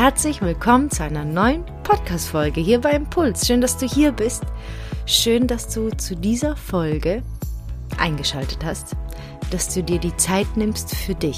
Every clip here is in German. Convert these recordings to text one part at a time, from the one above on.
herzlich willkommen zu einer neuen Podcast-Folge hier bei Impuls. Schön, dass du hier bist. Schön, dass du zu dieser Folge eingeschaltet hast, dass du dir die Zeit nimmst für dich,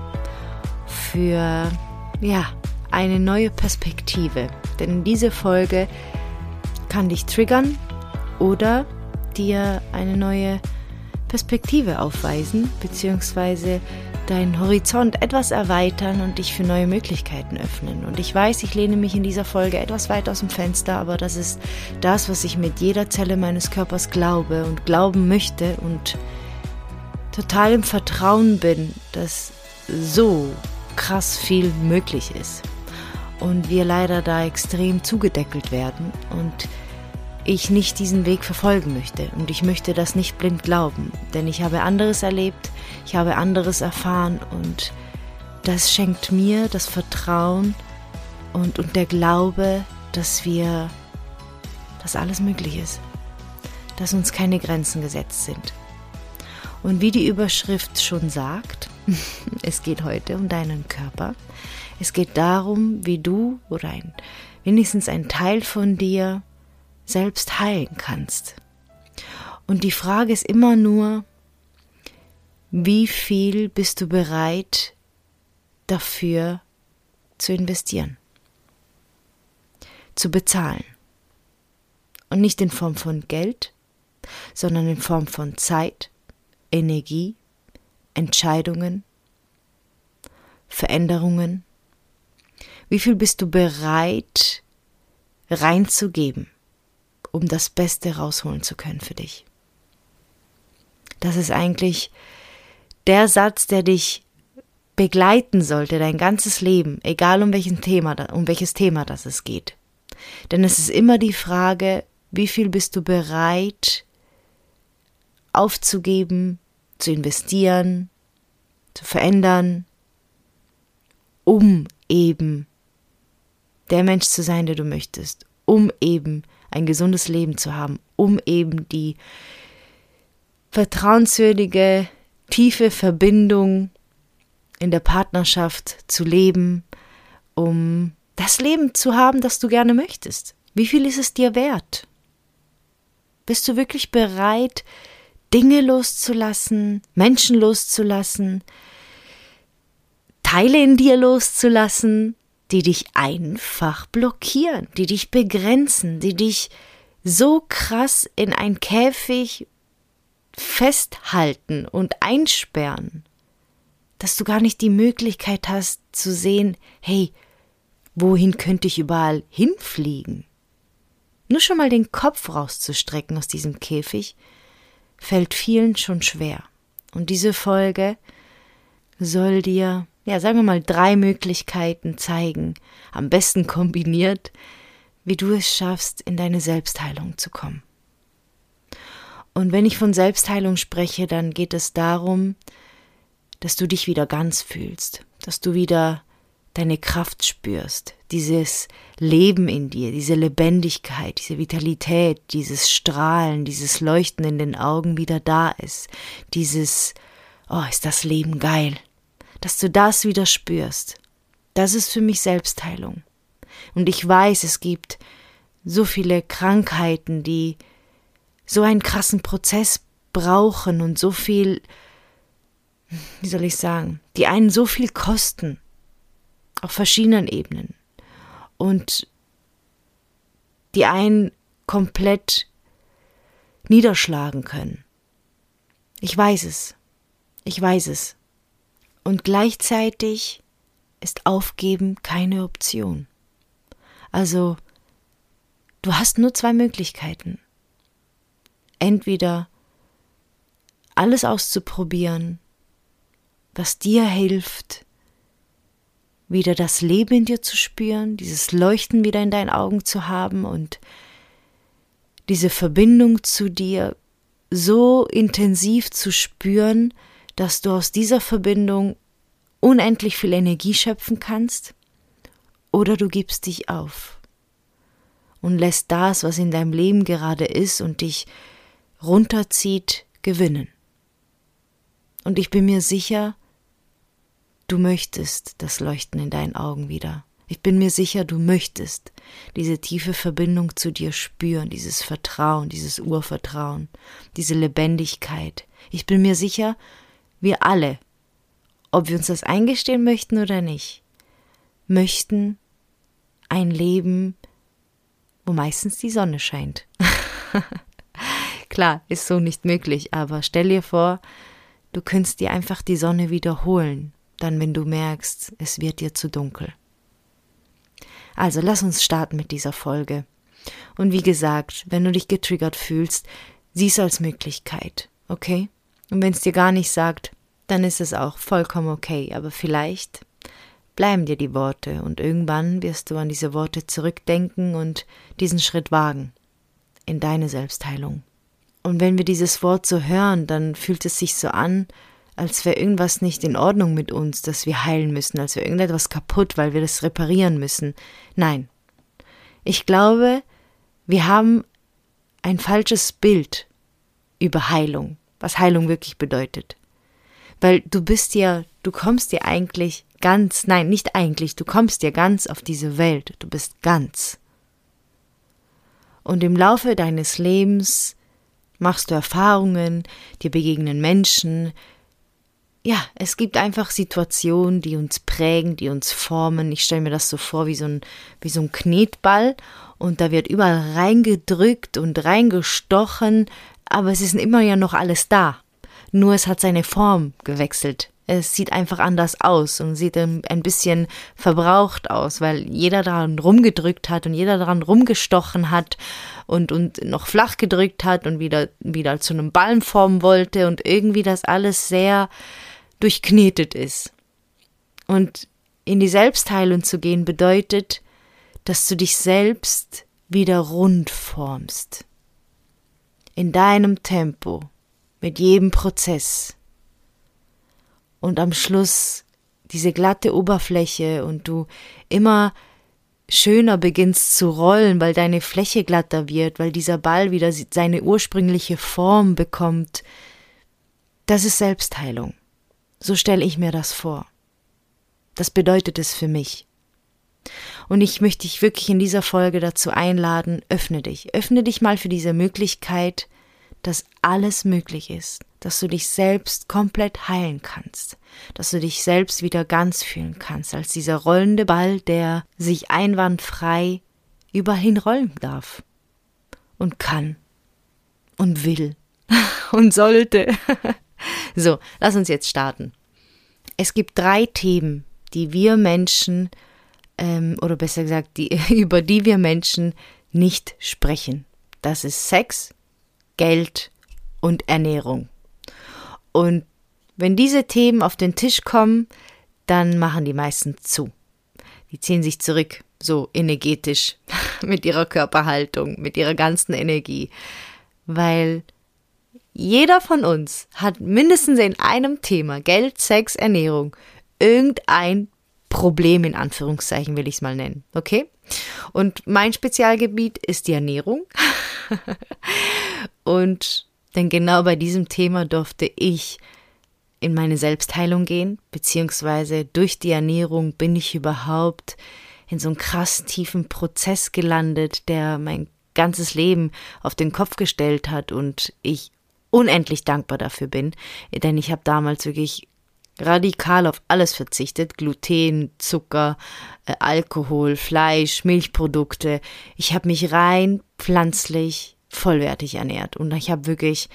für eine neue Perspektive. Denn diese Folge kann dich triggern oder dir eine neue Perspektive aufweisen, beziehungsweise deinen Horizont etwas erweitern und dich für neue Möglichkeiten öffnen. Und ich weiß, ich lehne mich in dieser Folge etwas weit aus dem Fenster, aber das ist das, was ich mit jeder Zelle meines Körpers glaube und glauben möchte und total im Vertrauen bin, dass so krass viel möglich ist. Und wir leider da extrem zugedeckelt werden und ich nicht diesen Weg verfolgen möchte. Und ich möchte das nicht blind glauben, denn ich habe anderes erlebt, ich habe anderes erfahren und das schenkt mir das Vertrauen und der Glaube, dass alles möglich ist, dass uns keine Grenzen gesetzt sind. Und wie die Überschrift schon sagt, es geht heute um deinen Körper. Es geht darum, wie du oder wenigstens ein Teil von dir selbst heilen kannst. Und die Frage ist immer nur, wie viel bist du bereit dafür zu investieren, zu bezahlen. Und nicht in Form von Geld, sondern in Form von Zeit, Energie, Entscheidungen, Veränderungen. Wie viel bist du bereit reinzugeben, um das Beste rausholen zu können für dich? Das ist eigentlich der Satz, der dich begleiten sollte, dein ganzes Leben, egal um welches Thema es geht. Denn es ist immer die Frage, wie viel bist du bereit aufzugeben, zu investieren, zu verändern, um eben der Mensch zu sein, der du möchtest, um eben ein gesundes Leben zu haben, um eben die vertrauenswürdige, tiefe Verbindung in der Partnerschaft zu leben, um das Leben zu haben, das du gerne möchtest. Wie viel ist es dir wert? Bist du wirklich bereit, Dinge loszulassen, Menschen loszulassen, Teile in dir loszulassen, die dich einfach blockieren, die dich begrenzen, die dich so krass in ein Käfig festhalten und einsperren, dass du gar nicht die Möglichkeit hast zu sehen, hey, wohin könnte ich überall hinfliegen? Nur schon mal den Kopf rauszustrecken aus diesem Käfig, fällt vielen schon schwer. Und diese Folge soll dir, sagen wir mal, 3 Möglichkeiten zeigen, am besten kombiniert, wie du es schaffst, in deine Selbstheilung zu kommen. Und wenn ich von Selbstheilung spreche, dann geht es darum, dass du dich wieder ganz fühlst, dass du wieder deine Kraft spürst, dieses Leben in dir, diese Lebendigkeit, diese Vitalität, dieses Strahlen, dieses Leuchten in den Augen wieder da ist, dieses, ist das Leben geil, dass du das wieder spürst. Das ist für mich Selbstheilung. Und ich weiß, es gibt so viele Krankheiten, die so einen krassen Prozess brauchen und so viel, die einen so viel kosten, auf verschiedenen Ebenen und die einen komplett niederschlagen können. Ich weiß es. Und gleichzeitig ist Aufgeben keine Option. Also, du hast nur 2 Möglichkeiten. Entweder alles auszuprobieren, was dir hilft, wieder das Leben in dir zu spüren, dieses Leuchten wieder in deinen Augen zu haben und diese Verbindung zu dir so intensiv zu spüren, dass du aus dieser Verbindung unendlich viel Energie schöpfen kannst, oder du gibst dich auf und lässt das, was in deinem Leben gerade ist und dich runterzieht, gewinnen. Und ich bin mir sicher, du möchtest das Leuchten in deinen Augen wieder. Ich bin mir sicher, du möchtest diese tiefe Verbindung zu dir spüren, dieses Vertrauen, dieses Urvertrauen, diese Lebendigkeit. Ich bin mir sicher, wir alle, ob wir uns das eingestehen möchten oder nicht, möchten ein Leben, wo meistens die Sonne scheint. Klar, ist so nicht möglich, aber stell dir vor, du könntest dir einfach die Sonne wiederholen, dann wenn du merkst, es wird dir zu dunkel. Also lass uns starten mit dieser Folge. Und wie gesagt, wenn du dich getriggert fühlst, sieh es als Möglichkeit, okay? Und wenn es dir gar nicht sagt, dann ist es auch vollkommen okay. Aber vielleicht bleiben dir die Worte und irgendwann wirst du an diese Worte zurückdenken und diesen Schritt wagen in deine Selbstheilung. Und wenn wir dieses Wort so hören, dann fühlt es sich so an, als wäre irgendwas nicht in Ordnung mit uns, dass wir heilen müssen, als wäre irgendetwas kaputt, weil wir das reparieren müssen. Nein, ich glaube, wir haben ein falsches Bild über Heilung, was Heilung wirklich bedeutet. Weil du kommst ja eigentlich ganz, nein, nicht eigentlich, du kommst ja ganz auf diese Welt, du bist ganz. Und im Laufe deines Lebens machst du Erfahrungen, dir begegnen Menschen. Ja, es gibt einfach Situationen, die uns prägen, die uns formen. Ich stelle mir das so vor wie so ein Knetball und da wird überall reingedrückt und reingestochen, aber es ist immer ja noch alles da. Nur es hat seine Form gewechselt. Es sieht einfach anders aus und sieht ein bisschen verbraucht aus, weil jeder daran rumgedrückt hat und jeder daran rumgestochen hat und noch flach gedrückt hat und wieder zu einem Ballen formen wollte und irgendwie das alles sehr durchknetet ist. Und in die Selbstheilung zu gehen bedeutet, dass du dich selbst wieder rund formst. In deinem Tempo, mit jedem Prozess. Und am Schluss diese glatte Oberfläche und du immer schöner beginnst zu rollen, weil deine Fläche glatter wird, weil dieser Ball wieder seine ursprüngliche Form bekommt. Das ist Selbstheilung. So stelle ich mir das vor. Das bedeutet es für mich. Und ich möchte dich wirklich in dieser Folge dazu einladen, öffne dich mal für diese Möglichkeit, dass alles möglich ist, dass du dich selbst komplett heilen kannst, dass du dich selbst wieder ganz fühlen kannst, als dieser rollende Ball, der sich einwandfrei überall hin rollen darf und kann und will und sollte. So, lass uns jetzt starten. Es gibt 3 Themen, die wir Menschen, oder besser gesagt, über die wir Menschen nicht sprechen. Das ist Sex, Geld und Ernährung. Und wenn diese Themen auf den Tisch kommen, dann machen die meisten zu. Die ziehen sich zurück, so energetisch, mit ihrer Körperhaltung, mit ihrer ganzen Energie. Weil jeder von uns hat mindestens in einem Thema, Geld, Sex, Ernährung, irgendein Problem in Anführungszeichen, will ich es mal nennen, okay? Und mein Spezialgebiet ist die Ernährung. Und denn genau bei diesem Thema durfte ich in meine Selbstheilung gehen, beziehungsweise durch die Ernährung bin ich überhaupt in so einen krass tiefen Prozess gelandet, der mein ganzes Leben auf den Kopf gestellt hat und ich unendlich dankbar dafür bin, denn ich habe damals wirklich radikal auf alles verzichtet, Gluten, Zucker, Alkohol, Fleisch, Milchprodukte. Ich habe mich rein pflanzlich vollwertig ernährt und ich habe wirklich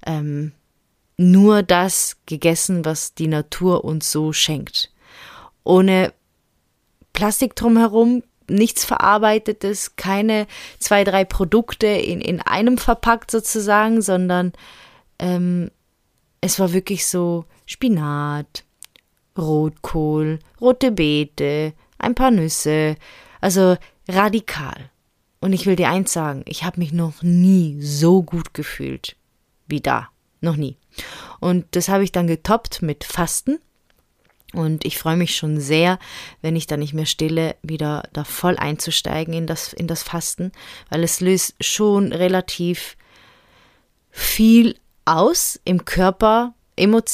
nur das gegessen, was die Natur uns so schenkt. Ohne Plastik drumherum, nichts Verarbeitetes, keine 2, 3 Produkte in einem verpackt sozusagen, sondern es war wirklich so Spinat, Rotkohl, rote Beete, ein paar Nüsse, also radikal. Und ich will dir eins sagen, ich habe mich noch nie so gut gefühlt wie da, noch nie. Und das habe ich dann getoppt mit Fasten. Und ich freue mich schon sehr, wenn ich dann nicht mehr stille, wieder da voll einzusteigen in das Fasten, weil es löst schon relativ viel aus im Körper,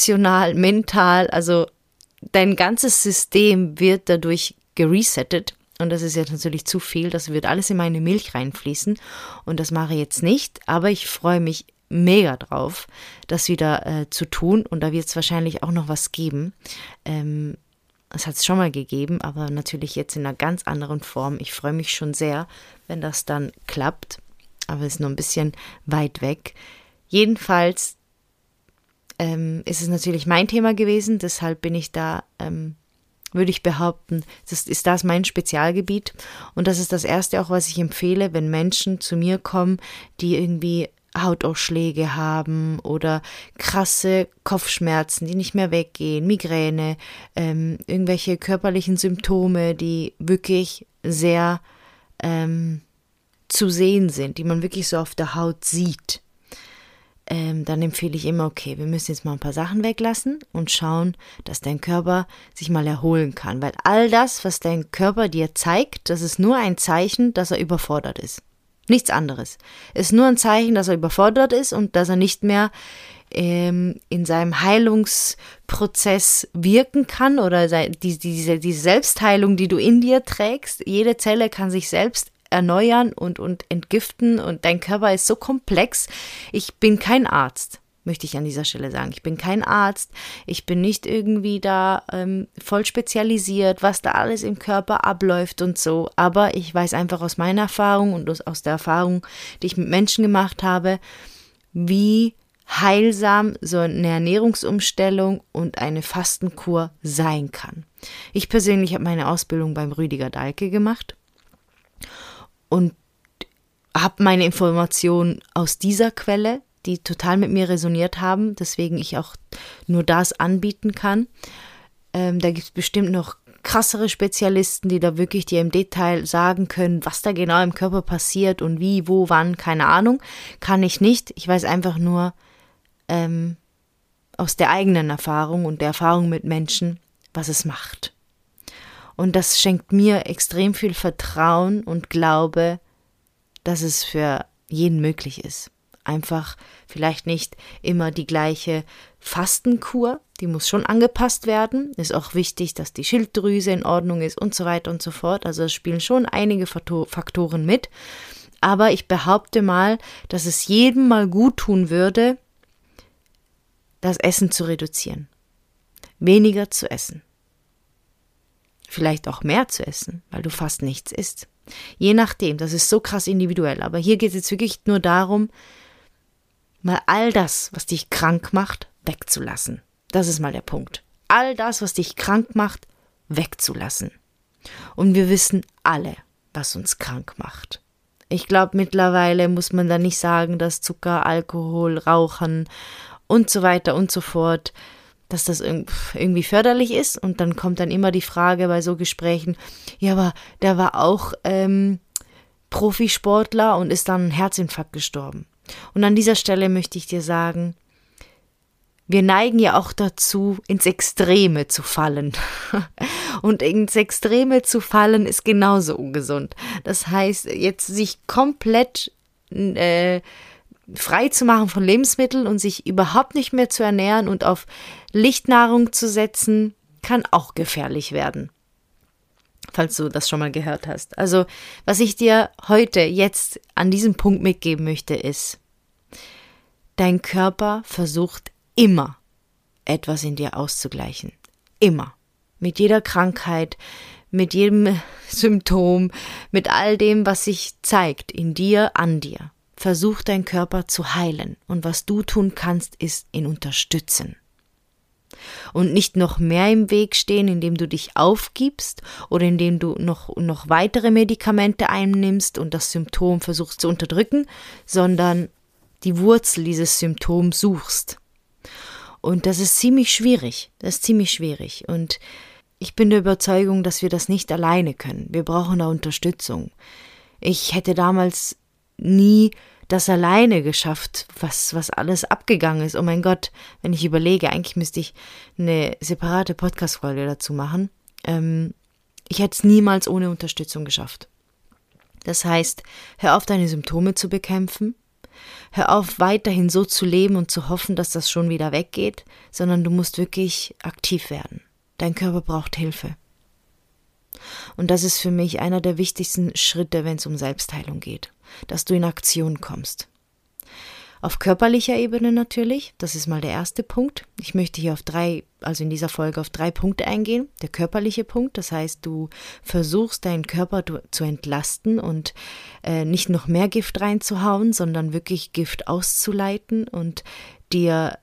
emotional, mental, also dein ganzes System wird dadurch geresettet Und das ist jetzt natürlich zu viel, das wird alles in meine Milch reinfließen und das mache ich jetzt nicht, aber ich freue mich mega drauf, das wieder zu tun und da wird es wahrscheinlich auch noch was geben. Es hat es schon mal gegeben, aber natürlich jetzt in einer ganz anderen Form. Ich freue mich schon sehr, wenn das dann klappt, aber es ist noch ein bisschen weit weg. Jedenfalls ist es natürlich mein Thema gewesen, deshalb bin ich da, würde ich behaupten, das mein Spezialgebiet und das ist das Erste auch, was ich empfehle, wenn Menschen zu mir kommen, die irgendwie Hautausschläge haben oder krasse Kopfschmerzen, die nicht mehr weggehen, Migräne, irgendwelche körperlichen Symptome, die wirklich sehr zu sehen sind, die man wirklich so auf der Haut sieht. Dann empfehle ich immer, okay, wir müssen jetzt mal ein paar Sachen weglassen und schauen, dass dein Körper sich mal erholen kann. Weil all das, was dein Körper dir zeigt, das ist nur ein Zeichen, dass er überfordert ist. Nichts anderes. Es ist nur ein Zeichen, dass er überfordert ist und dass er nicht mehr in seinem Heilungsprozess wirken kann oder diese Selbstheilung, die du in dir trägst. Jede Zelle kann sich selbst erneuern und entgiften und dein Körper ist so komplex. Ich bin kein Arzt, möchte ich an dieser Stelle sagen. Ich bin kein Arzt, ich bin nicht irgendwie da voll spezialisiert, was da alles im Körper abläuft und so, aber ich weiß einfach aus meiner Erfahrung und aus der Erfahrung, die ich mit Menschen gemacht habe, wie heilsam so eine Ernährungsumstellung und eine Fastenkur sein kann. Ich persönlich habe meine Ausbildung beim Rüdiger Dahlke gemacht und habe meine Informationen aus dieser Quelle, die total mit mir resoniert haben, deswegen ich auch nur das anbieten kann. Da gibt es bestimmt noch krassere Spezialisten, die da wirklich dir im Detail sagen können, was da genau im Körper passiert und wie, wo, wann, keine Ahnung. Kann ich nicht. Ich weiß einfach nur aus der eigenen Erfahrung und der Erfahrung mit Menschen, was es macht. Und das schenkt mir extrem viel Vertrauen und Glaube, dass es für jeden möglich ist. Einfach vielleicht nicht immer die gleiche Fastenkur, die muss schon angepasst werden. Ist auch wichtig, dass die Schilddrüse in Ordnung ist und so weiter und so fort. Also es spielen schon einige Faktoren mit. Aber ich behaupte mal, dass es jedem mal gut tun würde, das Essen zu reduzieren. Weniger zu essen. Vielleicht auch mehr zu essen, weil du fast nichts isst. Je nachdem, das ist so krass individuell. Aber hier geht es jetzt wirklich nur darum, mal all das, was dich krank macht, wegzulassen. Das ist mal der Punkt. All das, was dich krank macht, wegzulassen. Und wir wissen alle, was uns krank macht. Ich glaube, mittlerweile muss man da nicht sagen, dass Zucker, Alkohol, Rauchen und so weiter und so fort, dass das irgendwie förderlich ist. Und dann kommt dann immer die Frage bei so Gesprächen, ja, aber der war auch Profisportler und ist dann an einem Herzinfarkt gestorben. Und an dieser Stelle möchte ich dir sagen, wir neigen ja auch dazu, ins Extreme zu fallen. Und ins Extreme zu fallen ist genauso ungesund. Das heißt, jetzt sich komplett frei zu machen von Lebensmitteln und sich überhaupt nicht mehr zu ernähren und auf Lichtnahrung zu setzen, kann auch gefährlich werden. Falls du das schon mal gehört hast. Also, was ich dir heute, jetzt an diesem Punkt mitgeben möchte, ist, dein Körper versucht immer, etwas in dir auszugleichen. Immer. Mit jeder Krankheit, mit jedem Symptom, mit all dem, was sich zeigt in dir, an dir. Versucht dein Körper zu heilen. Und was du tun kannst, ist ihn unterstützen. Und nicht noch mehr im Weg stehen, indem du dich aufgibst oder indem du noch weitere Medikamente einnimmst und das Symptom versuchst zu unterdrücken, sondern die Wurzel dieses Symptoms suchst. Und das ist ziemlich schwierig. Und ich bin der Überzeugung, dass wir das nicht alleine können. Wir brauchen da Unterstützung. Ich hätte damals nie das alleine geschafft, was alles abgegangen ist. Oh mein Gott, wenn ich überlege, eigentlich müsste ich eine separate Podcast-Folge dazu machen. Ich hätte es niemals ohne Unterstützung geschafft. Das heißt, hör auf, deine Symptome zu bekämpfen. Hör auf, weiterhin so zu leben und zu hoffen, dass das schon wieder weggeht, sondern du musst wirklich aktiv werden. Dein Körper braucht Hilfe. Und das ist für mich einer der wichtigsten Schritte, wenn es um Selbstheilung geht, dass du in Aktion kommst. Auf körperlicher Ebene natürlich, das ist mal der erste Punkt. Ich möchte hier in dieser Folge auf 3 Punkte eingehen. Der körperliche Punkt, das heißt, du versuchst deinen Körper zu entlasten und nicht noch mehr Gift reinzuhauen, sondern wirklich Gift auszuleiten und dir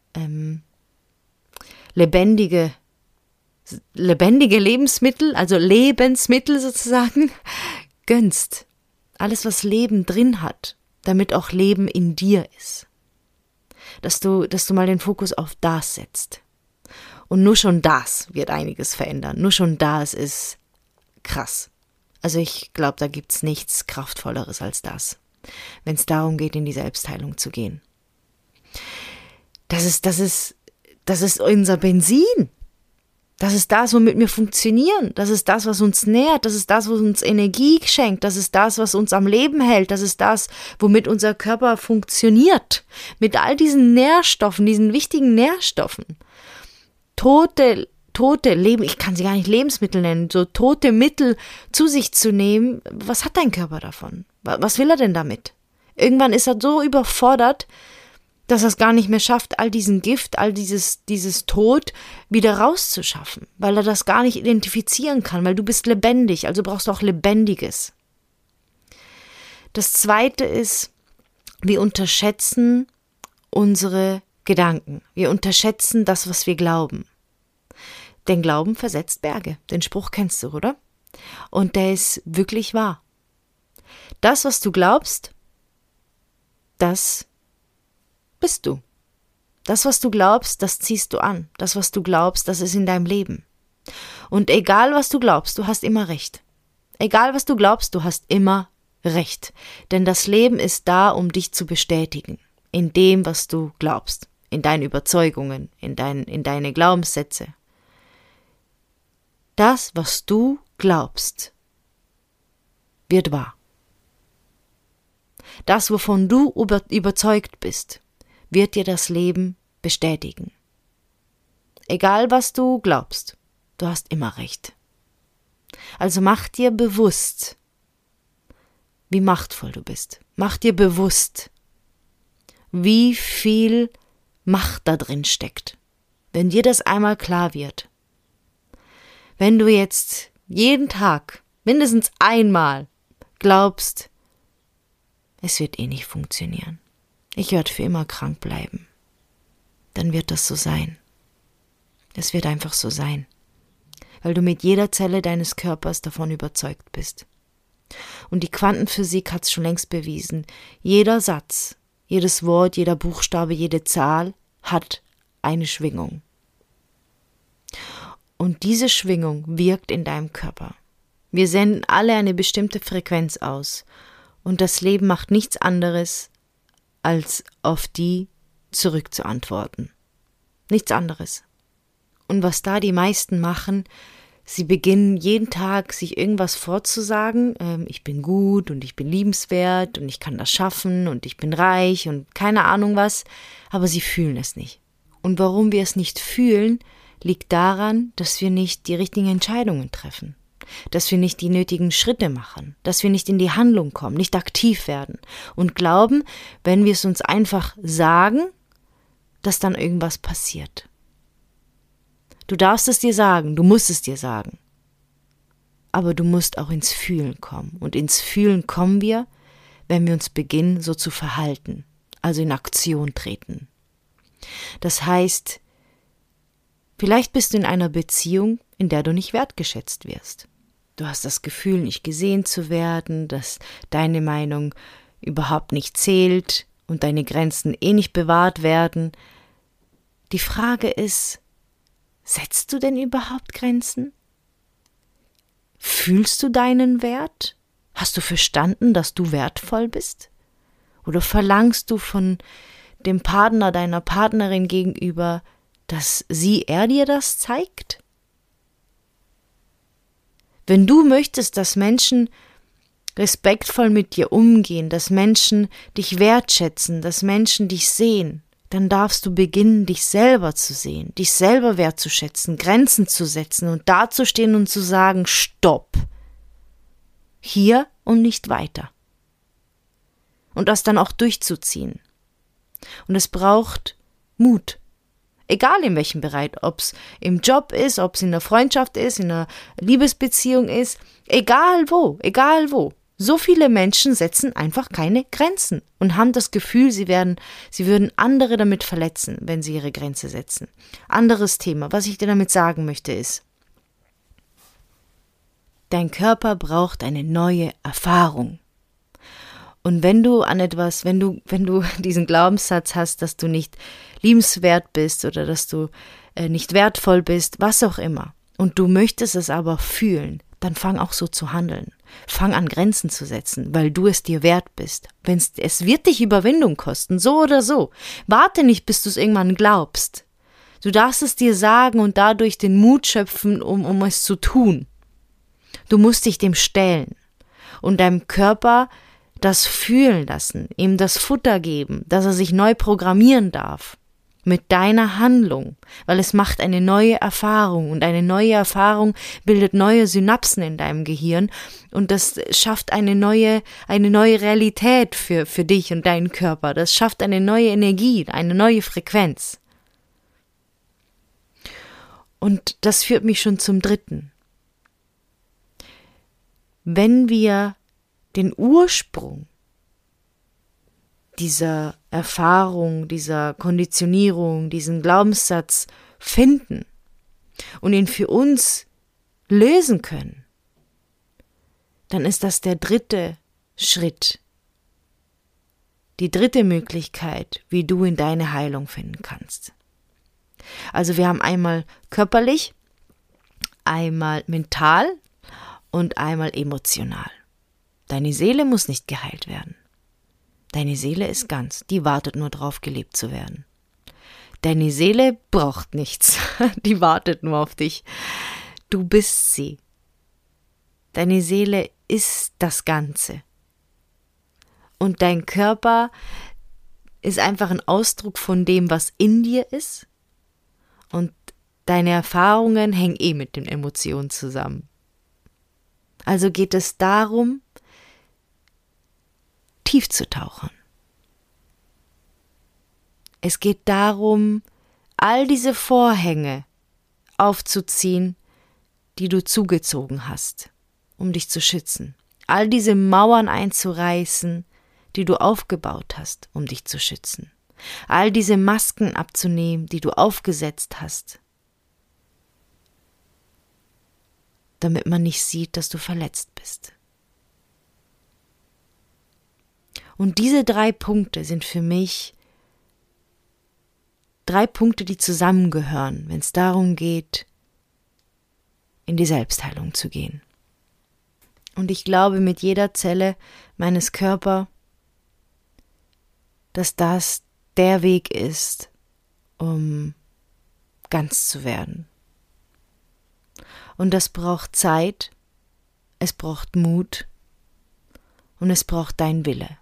lebendige Lebensmittel, also Lebensmittel sozusagen, gönnst. Alles, was Leben drin hat, damit auch Leben in dir ist. Dass du mal den Fokus auf das setzt. Und nur schon das wird einiges verändern. Nur schon das ist krass. Also ich glaube, da gibt's nichts Kraftvolleres als das, wenn es darum geht, in die Selbstheilung zu gehen. Das ist unser Benzin. Das ist das, womit wir funktionieren. Das ist das, was uns nährt. Das ist das, was uns Energie schenkt. Das ist das, was uns am Leben hält. Das ist das, womit unser Körper funktioniert. Mit all diesen Nährstoffen, diesen wichtigen Nährstoffen. Tote Leben, ich kann sie gar nicht Lebensmittel nennen, so tote Mittel zu sich zu nehmen. Was hat dein Körper davon? Was will er denn damit? Irgendwann ist er so überfordert, dass er es gar nicht mehr schafft, all diesen Gift, all dieses Tod wieder rauszuschaffen, weil er das gar nicht identifizieren kann, weil du bist lebendig, also brauchst du auch Lebendiges. Das Zweite ist, wir unterschätzen unsere Gedanken. Wir unterschätzen das, was wir glauben. Denn Glauben versetzt Berge. Den Spruch kennst du, oder? Und der ist wirklich wahr. Das, was du glaubst, das bist du. Das, was du glaubst, das ziehst du an. Das, was du glaubst, das ist in deinem Leben. Und egal, was du glaubst, du hast immer recht. Egal, was du glaubst, du hast immer recht. Denn das Leben ist da, um dich zu bestätigen. In dem, was du glaubst. In deinen Überzeugungen, in deine Glaubenssätze. Das, was du glaubst, wird wahr. Das, wovon du überzeugt bist, wird dir das Leben bestätigen. Egal, was du glaubst, du hast immer recht. Also mach dir bewusst, wie machtvoll du bist. Mach dir bewusst, wie viel Macht da drin steckt. Wenn dir das einmal klar wird, wenn du jetzt jeden Tag mindestens einmal glaubst, es wird eh nicht funktionieren, ich werde für immer krank bleiben, dann wird das so sein. Es wird einfach so sein, weil du mit jeder Zelle deines Körpers davon überzeugt bist. Und die Quantenphysik hat es schon längst bewiesen, jeder Satz, jedes Wort, jeder Buchstabe, jede Zahl hat eine Schwingung. Und diese Schwingung wirkt in deinem Körper. Wir senden alle eine bestimmte Frequenz aus. Und das Leben macht nichts anderes, als auf die zurückzuantworten. Nichts anderes. Und was da die meisten machen, sie beginnen jeden Tag, sich irgendwas vorzusagen. Ich bin gut und ich bin liebenswert und ich kann das schaffen und ich bin reich und keine Ahnung was. Aber sie fühlen es nicht. Und warum wir es nicht fühlen, liegt daran, dass wir nicht die richtigen Entscheidungen treffen, dass wir nicht die nötigen Schritte machen, dass wir nicht in die Handlung kommen, nicht aktiv werden und glauben, wenn wir es uns einfach sagen, dass dann irgendwas passiert. Du darfst es dir sagen, du musst es dir sagen, aber du musst auch ins Fühlen kommen und ins Fühlen kommen wir, wenn wir uns beginnen, so zu verhalten, also in Aktion treten. Das heißt, vielleicht bist du in einer Beziehung, in der du nicht wertgeschätzt wirst. Du hast das Gefühl, nicht gesehen zu werden, dass deine Meinung überhaupt nicht zählt und deine Grenzen eh nicht bewahrt werden. Die Frage ist, setzt du denn überhaupt Grenzen? Fühlst du deinen Wert? Hast du verstanden, dass du wertvoll bist? Oder verlangst du von dem Partner, deiner Partnerin gegenüber, dass er dir das zeigt? Wenn du möchtest, dass Menschen respektvoll mit dir umgehen, dass Menschen dich wertschätzen, dass Menschen dich sehen, dann darfst du beginnen, dich selber zu sehen, dich selber wertzuschätzen, Grenzen zu setzen und dazustehen und zu sagen, stopp, Hier und nicht weiter. Und das dann auch durchzuziehen. Und es braucht Mut. Egal in welchem Bereich, ob es im Job ist, ob es in der Freundschaft ist, in einer Liebesbeziehung ist, egal wo. So viele Menschen setzen einfach keine Grenzen und haben das Gefühl, sie würden andere damit verletzen, wenn sie ihre Grenze setzen. Anderes Thema, was ich dir damit sagen möchte, ist, dein Körper braucht eine neue Erfahrung. Und wenn du diesen Glaubenssatz hast, dass du nicht liebenswert bist oder dass du nicht wertvoll bist, was auch immer, und du möchtest es aber fühlen, dann fang auch so zu handeln. Fang an, Grenzen zu setzen, weil du es dir wert bist. Es wird dich Überwindung kosten, so oder so. Warte nicht, bis du es irgendwann glaubst. Du darfst es dir sagen und dadurch den Mut schöpfen, um es zu tun. Du musst dich dem stellen und deinem Körper das fühlen lassen, ihm das Futter geben, dass er sich neu programmieren darf. Mit deiner Handlung, weil es macht eine neue Erfahrung und eine neue Erfahrung bildet neue Synapsen in deinem Gehirn und das schafft eine neue Realität für dich und deinen Körper. Das schafft eine neue Energie, eine neue Frequenz. Und das führt mich schon zum dritten. Wenn wir den Ursprung dieser Erfahrung, dieser Konditionierung, diesen Glaubenssatz finden und ihn für uns lösen können, dann ist das der dritte Schritt, die dritte Möglichkeit, wie du in deine Heilung finden kannst. Also wir haben einmal körperlich, einmal mental und einmal emotional. Deine Seele muss nicht geheilt werden. Deine Seele ist ganz, die wartet nur drauf, gelebt zu werden. Deine Seele braucht nichts, die wartet nur auf dich. Du bist sie. Deine Seele ist das Ganze. Und dein Körper ist einfach ein Ausdruck von dem, was in dir ist. Und deine Erfahrungen hängen mit den Emotionen zusammen. Also geht es darum, tief zu tauchen. Es geht darum, all diese Vorhänge aufzuziehen, die du zugezogen hast, um dich zu schützen. All diese Mauern einzureißen, die du aufgebaut hast, um dich zu schützen. All diese Masken abzunehmen, die du aufgesetzt hast, damit man nicht sieht, dass du verletzt bist. Und diese 3 Punkte sind für mich 3 Punkte, die zusammengehören, wenn es darum geht, in die Selbstheilung zu gehen. Und ich glaube mit jeder Zelle meines Körpers, dass das der Weg ist, um ganz zu werden. Und das braucht Zeit, es braucht Mut und es braucht dein Wille.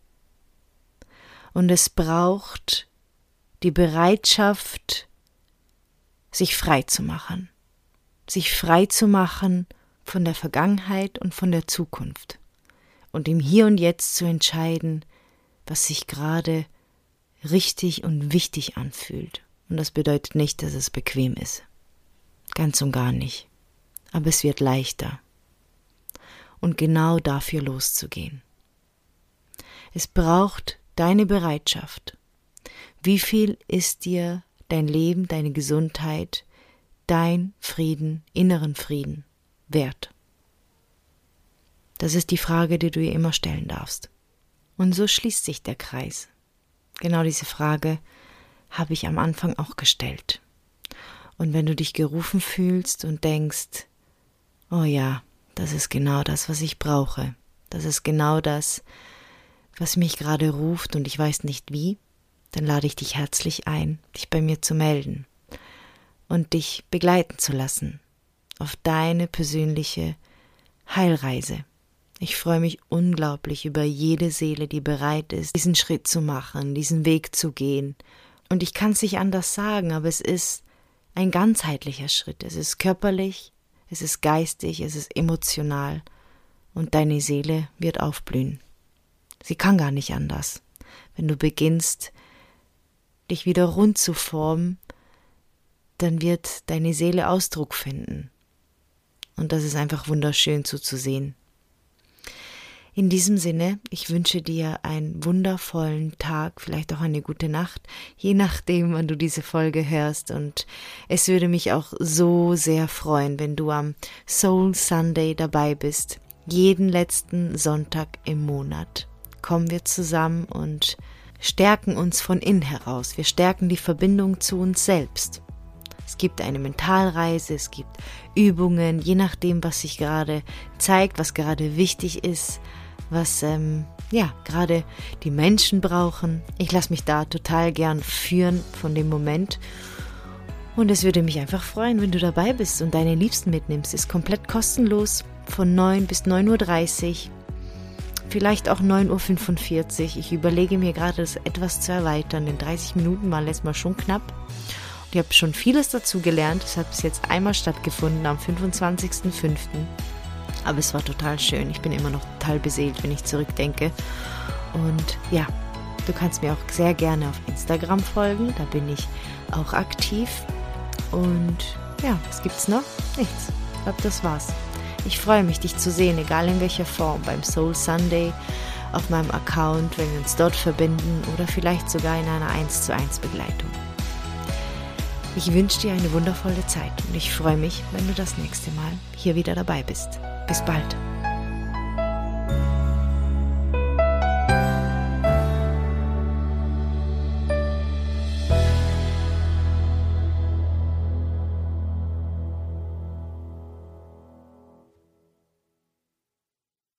Und es braucht die Bereitschaft, sich frei zu machen. Sich frei zu machen von der Vergangenheit und von der Zukunft. Und im Hier und Jetzt zu entscheiden, was sich gerade richtig und wichtig anfühlt. Und das bedeutet nicht, dass es bequem ist. Ganz und gar nicht. Aber es wird leichter. Und genau dafür loszugehen. Es braucht deine Bereitschaft. Wie viel ist dir dein Leben, deine Gesundheit, dein Frieden, inneren Frieden wert? Das ist die Frage, die du dir immer stellen darfst. Und so schließt sich der Kreis. Genau diese Frage habe ich am Anfang auch gestellt. Und wenn du dich gerufen fühlst und denkst, oh ja, das ist genau das, was ich brauche. Das ist genau das, was mich gerade ruft und ich weiß nicht wie, dann lade ich dich herzlich ein, dich bei mir zu melden und dich begleiten zu lassen auf deine persönliche Heilreise. Ich freue mich unglaublich über jede Seele, die bereit ist, diesen Schritt zu machen, diesen Weg zu gehen. Und ich kann es nicht anders sagen, aber es ist ein ganzheitlicher Schritt. Es ist körperlich, es ist geistig, es ist emotional und deine Seele wird aufblühen. Sie kann gar nicht anders. Wenn du beginnst, dich wieder rund zu formen, dann wird deine Seele Ausdruck finden. Und das ist einfach wunderschön zuzusehen. In diesem Sinne, ich wünsche dir einen wundervollen Tag, vielleicht auch eine gute Nacht, je nachdem, wann du diese Folge hörst. Und es würde mich auch so sehr freuen, wenn du am Soul Sunday dabei bist. Jeden letzten Sonntag im Monat kommen wir zusammen und stärken uns von innen heraus. Wir stärken die Verbindung zu uns selbst. Es gibt eine Mentalreise, es gibt Übungen, je nachdem, was sich gerade zeigt, was gerade wichtig ist, was gerade die Menschen brauchen. Ich lasse mich da total gern führen von dem Moment. Und es würde mich einfach freuen, wenn du dabei bist und deine Liebsten mitnimmst. Ist komplett kostenlos, von 9 bis 9.30 Uhr, vielleicht auch 9.45 Uhr. Ich überlege mir gerade, das etwas zu erweitern, denn 30 Minuten waren letztes Mal schon knapp. Und ich habe schon vieles dazu gelernt. Es hat bis jetzt einmal stattgefunden, am 25.05. Aber es war total schön. Ich bin immer noch total beseelt, wenn ich zurückdenke. Und ja, du kannst mir auch sehr gerne auf Instagram folgen. Da bin ich auch aktiv. Und ja, was gibt's noch? Nichts. Ich glaube, das war's. Ich freue mich, dich zu sehen, egal in welcher Form, beim Soul Sunday, auf meinem Account, wenn wir uns dort verbinden oder vielleicht sogar in einer 1:1 Begleitung. Ich wünsche dir eine wundervolle Zeit und ich freue mich, wenn du das nächste Mal hier wieder dabei bist. Bis bald.